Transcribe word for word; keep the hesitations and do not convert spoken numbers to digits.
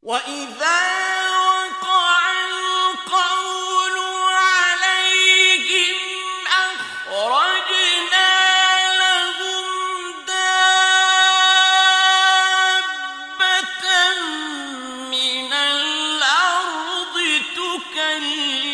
وَإِذَا وَقَعَ الْقَوْلُ عَلَيْهِمْ أَخْرَجْنَا لَهُمْ دَابَّةً مِّنَ الْأَرْضِ تُكَلِّمُهُمْ